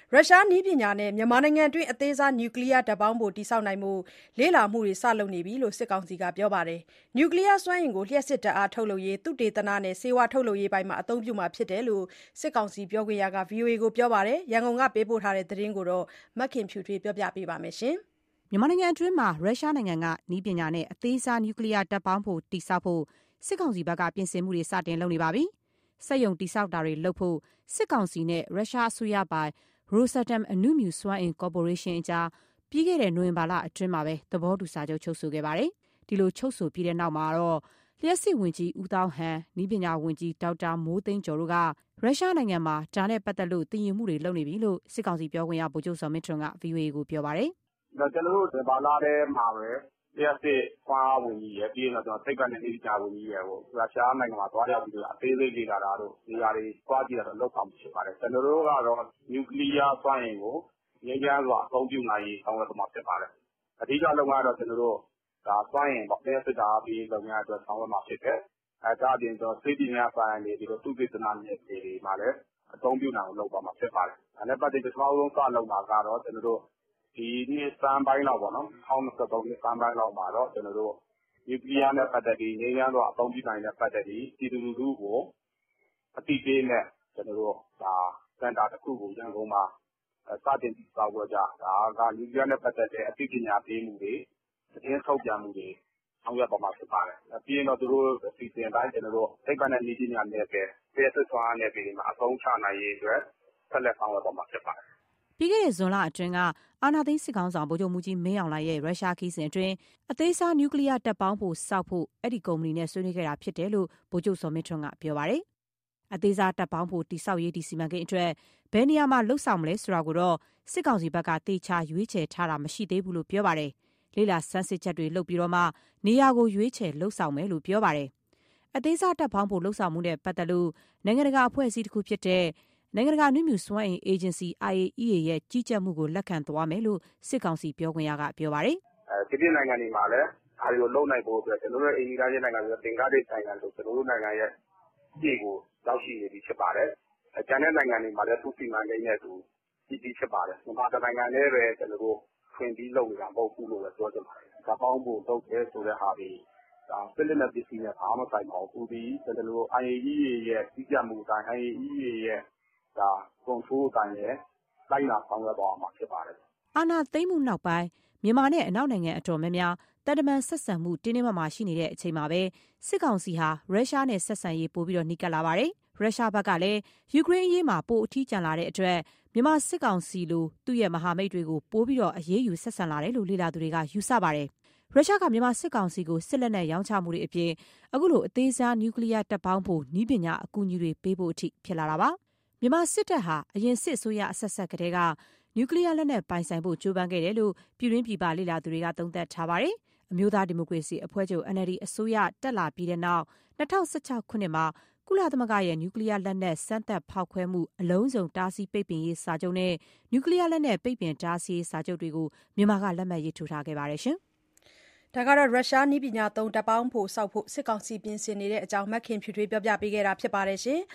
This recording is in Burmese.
ရုရှားနည်းပညာနဲ့မြန်မာနိုင်ငံတွင်းအသေးစားနျူကလ িয়ারဓာတ်ပေါင်းဖိုတည်ဆောက်နိုင်ဖို့လေ့လာမှုတွေစလုပ်နေပြီလို့စစ်ကောင်စီကပြောပါတယ်။ နျူကလ িয়ারစွမ်းအင်ကိုလျှပ်စစ်ဓာတ်အားထုတ်လုပ်ရေးသုတေသနနဲ့ဆေးဝါးထုတ်လုပ်ရေးပိုင်းမှာအသုံးပြုမှာဖြစ်တယ်လို့စစ်ကောင်စီပြောခွင့်ရက VOA ကိုပြောပါတယ်။ ရန်ကုန်ကပေးပို့တဲ့သတင်းကိုမခင်ဖြူထွေးကပြောပြပါမယ်။မြန်မာနိုင်ငံအတွင်းမှာရုရှားနိုင်ငံကနည်းပညာနဲ့အသေးစားနျူကလ িয়ারဓာတ်ပေါင်းဖိုတည်ဆောက်ဖို့စစ်ကောင်စီဘက်ကပြင်ဆင်မှုတွေစတင်လုပ်နေပါပြီ။ စက်ရုံတည်ဆောက်တာတွေလုပ်ဖို့စစ်ကောင်စီနဲ့ရုရှားအစိုးရပိုင် Rosatom အဏုမြူစွမ်းအင်ကော်ပိုရေးရှင်းအကြားပြီးခဲ့တဲ့နိုဝင်ဘာလအတွင်းမှာသဘောတူစာချုပ်ချုပ်ဆိုခဲ့ပါတယ်။ ဒီလိုချုပ်ဆိုပြီးတဲ့နောက်မှာတော့လျှပ်စစ်ဝန်ကြီးဦးသောင်းဟန်၊ နည်းပညာဝန်ကြီးဒေါက်တာမိုးသိန်းကျော်တို့ကရုရှားနိုင်ငံမှာဒါနဲ့ပတ်သက်လို့သင်ယူမှုတွေလုပ်နေပြီလို့စစ်ကောင်စီပြောခွင့်ရဗိုလ်ချုပ်ဇော်မင်းထွန်းက VOA ကိုပြောပါတယ်။ "ကျွန်တော်တို့ဒီဘာလထဲမှာပဲလျှပ်စစ်စွမ်းအားဝန်ကြီးရယ်ပြီးရင်တော့သိပ္ပံနဲ့နည်းပညာဝန်ကြီးရယ်ကိုရုရှားနိုင်ငံမှာသွားရောက်ပြီးတော့အသေးစိတ်လေ့လာတာတို့နေရာတွေသွားကြည့်တာတို့လုပ်ဆောင်ဖြစ်ပါတယ်။ကျွန်တော်တို့ကတော့နျူကလ িয়ারစွမ်းအင်ကိုငြိမ်းချမ်းစွာအသုံးပြုနိုင်ရေးဆောင်ရွက်သွားမှာဖြစ်ပါတယ်။အဓိကလုပ်ငန်းကတော့ကျွန်တော်တို့ဒါစွမ်းအင်ပေါ့လျှပ်စစ်ဓာတ်အားပေးလုပ်ငန်းအတွက်ဆောင်ရွက်မှာဖြစ်တယ်။ဒါအပြင်ဆေးပညာဆိုင်ရာတွေသုတေသနနယ်တွေမှာလည်းအသုံးပြုနိုင်အောင်လုပ်သွားမှာဖြစ်ပါတယ်။ဒါနဲ့ပတ်သက်ပြီးပထမဆုံးစလုပ်မှာကတော့ကျွန်တော်တို့ဒီနှစ်ဆန်းပိုင်းလောက်ပေါ့နော်2023နှစ်ဆန်းပိုင်းလောက်မှာတော့ကျွန်တော်တို့နျူကလ িয়ারနဲ့ပတ်သက်ပြီးငြိမ်းချမ်းစွာအသုံးပြုနိုင်တဲ့ပတ်သက်ပြီးပြည်သူလူထုကိုအသိပေးနဲ့ကျွန်တော်တို့ဒါစင်တာတစ်ခုကိုရန်ကုန်မှာစတင်တည်ဆောက်ဖို့ကြဒါကနျူကလ িয়ারနဲ့ပတ်သက်တဲ့အသိပညာပေးမှုတွေသတင်းထုတ်ပြန်မှုတွေဆောင်ရွက်သွားမှာဖြစ်ပါတယ်။ပြီးရင်တော့သူတို့အစီအစဉ်တိုင်းကျွန်တော်တို့သိပ္ပံနဲ့နည်းပညာနယ်ပယ်လျှပ်စစ်စွမ်းအားနယ်ပယ်တွေမှာအသုံးချနိုင်ရေးအတွက်ဆက်လက်ဆောင်ရွက်သွားမှာဖြစ်ပါတယ်။ " ပြီးခဲ့တဲ့ဇွန်လအတွင်းကအာဏာသိမ်းစစ်ခေါင်းဆောင်ဗိုလ်ချုပ်မှူးကြီးမင်းအောင်လှိုင်ရဲ့ရုရှားခရီးစဉ်အတွင်းအသေးစားနျူကလ িয়ারဓာတ်ပေါင်းဖိုဆောက်ဖို့အဲဒီကုမ္ပဏီနဲ့ဆွေးနွေးခဲ့တာဖြစ်တယ်လို့ဗိုလ်ချုပ်ဇော်မင်းထွန်းကပြောပါတယ်။ အသေးစားဓာတ်ပေါင်းဖိုတည်ဆောက်ရေးဒီစီမံကိန်းအတွက်ဘယ်နေရာမှာလုပ်ဆောင်မလဲဆိုတာကိုတော့စစ်ကောင်စီဘက်ကသေချာရွေးချယ်ထားတာမရှိသေးဘူးလို့ပြောပါတယ်။ လေ့လာဆန်းစစ်ချက်တွေလုပ်ပြီးမှနေရာကိုရွေးချယ်လုပ်ဆောင်မယ်လို့ပြောပါတယ်။ အသေးစားဓာတ်ပေါင်းဖိုလုပ်ဆောင်မှုနဲ့ပတ်သက်လို့နိုင်ငံတကာအဖွဲ့အစည်းတခုဖြစ်တဲ့နိုင်ငံတကာအဏုမြူစွမ်းအင်အေဂျင်စီ IAEA ရဲ့ကြီးကြပ်မှုကိုလက်ခံသွားမယ်လို့စစ်ကောင်စီပြောခွင့်ရကပြောပါတယ်။ဒီပြည်နိုင်ငံတွေမှာလည်းဒါတွေကိုလုပ်နိုင်ဖို့အတွက်ကျွန်တော်တို့အိမ်နီးချင်းနိုင်ငံတွေသင်္ကားဒေ့ရှ်နိုင်ငံတို့ကျွန်တော်တို့နိုင်ငံရဲ့ပြည်ကိုရောက်ရှိနေပြီဖြစ်ပါတယ်။ကျန်တဲ့နိုင်ငံတွေမှာလည်းသူ့စီမံကိန်းနဲ့သူပြည်ဖြစ်ပါတယ်။မြန်မာနိုင်ငံလည်းပဲကျွန်တော်တို့ဖွင့်ပြီးလုပ်နေတာမဟုတ်ဘူးလို့ပဲပြောချင်ပါတယ်။ဓာတ်ပေါင်းဖို့လုပ်တယ်ဆိုတဲ့ဟာဒီဒါစစ်လက်နက်ပစ္စည်းနဲ့ဘာမှမဆိုင်ပါဘူး။သူဒီကျွန်တော်တို့ IAEA ရဲ့ကြီးကြပ်မှုအတိုင်း IAEA ရဲ့ဒါ control အတိုင်းပဲလိုက်နာဆောင်ရွက်သွားမှာဖြစ်ပါတယ်။ " အာဏာသိမ်းမှုနောက်ပိုင်းမြန်မာနဲ့အနောက်နိုင်ငံအတော်များများသံတမန်ဆက်ဆံမှုတင်းတင်းမာမာရှိနေတဲ့အချိန်မှာပဲစစ်ကောင်စီဟာရုရှားနဲ့ဆက်ဆံရေးပိုနီးကပ်လာပါတယ်။ ရုရှားဘက်ကလည်းယူကရိန်းအရေးမှာပိုအထီးကျန်လာတဲ့အတွက်မြန်မာစစ်ကောင်စီလိုသူ့ရဲ့မဟာမိတ်တွေကိုပိုပြီးအရေးယူဆက်ဆံလာတယ်လို့လေ့လာသူတွေကယူဆပါတယ်။ ရုရှားကမြန်မာစစ်ကောင်စီကိုစစ်လက်နက်ရောင်းချမှုတွေအပြင်အခုလိုအသေးစားနျူကလ িয়ারဓာတ်ပေါင်းဖိုနည်းပညာအကူအညီတွေပေးဖို့အထိဖြစ်လာတာပါ။ မြန်မာစစ်တပ်ဟာအရင်စစ်အစိုးရအဆက်ဆက်ကတည်းကနျူကလ িয়ারလက်နက်ပိုင်ဆိုင်ဖို့ကြိုးပမ်းခဲ့တယ်လို့ပြည်တွင်းပြည်ပလေ့လာသူတွေကသုံးသပ်ထားပါတယ်။ အမျိုးသားဒီမိုကရေစီအဖွဲ့ချုပ် NLD အစိုးရတက်လာပြီးတဲ့နောက်2016ခုနှစ်မှာကုလသမဂ္ဂရဲ့နျူကလ িয়ারလက်နက်စမ်းသပ်ဖောက်ခွဲမှုအလုံးစုံတားဆီးပိတ်ပင်ရေးစာချုပ်နဲ့နျူကလ িয়ারလက်နက်ပိတ်ပင်တားဆီးရေးစာချုပ်တွေကိုမြန်မာကလက်မှတ်ရေးထိုးထားခဲ့ပါတယ်။ရုရှားနည်းပညာသုံးဓာတ်ပေါင်းဖိုဆောက်ဖို့စစ်ကောင်စီပြင်ဆင်နေတဲ့အကြောင်းမခင်ဖြူထွေးပြောပြပေးခဲ့တာဖြစ်ပါတယ်။